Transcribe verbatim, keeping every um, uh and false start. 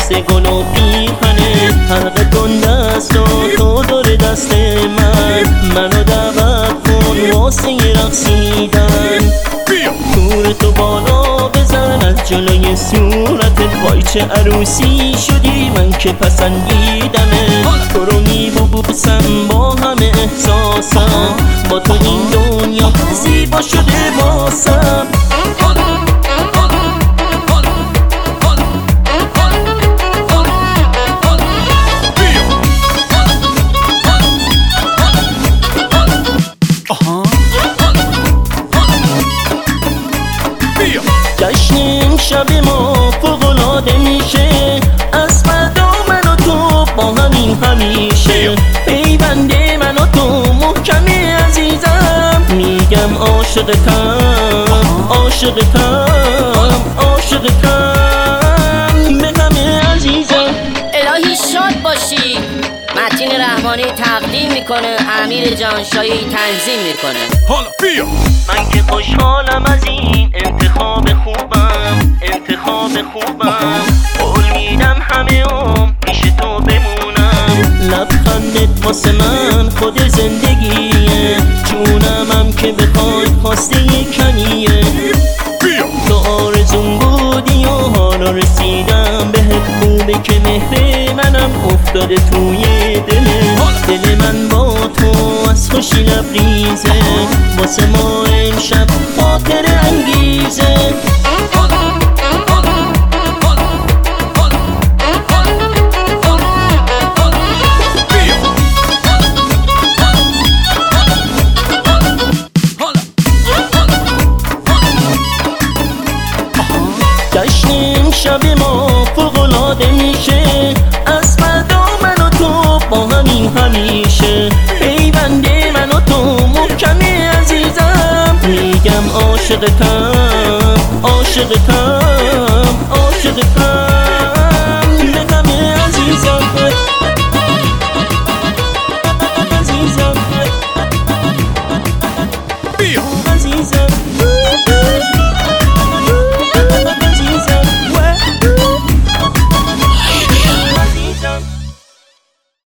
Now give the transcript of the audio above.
مثل گل و پیرهنه حلقه کن دست و تو دور دست من، منو دعوت کن واسه رقصیدن. تور تو بالا بزن از جلوی صورتت، وای چه عروسی شدی من که پسندیدمه. تو رو میبوسم با همه احساسم، با تو این دنیا زیبا شده واسم. جشن امشب ما فوق‌العاده میشه، از فردا من و تو با همین همیشه. پیوند من و تو محکمی عزیزم، میگم عاشقتم عاشقتم عاشقتم به همه عزیزم. الهی شاد باشی. متین رحمانی تقدیم میکنه، امیر جانشایی تنظیم میکنه. حالا بیا من که خوشحالم از این انتخاب خوبم، انتخاب خوبم. قول میدم همه عمر پیش تو بمونم. لبخندت واسه من خود زندگیه، جونمم که بخوای خواسته کنیه. تو آرزون بودی و حالا رسیدم بهت. خوبه که مهر منم افتاده توی دلت. دل من با تو از خوشی لبریزه، واسه ما امشب خاطر انگیزه. جشن امشب ما فوق‌العاده میشه، از فردا من و تو با همین همیشه. پیوند من و تو محکمی عزیزم، میگم عاشقتم عاشقتم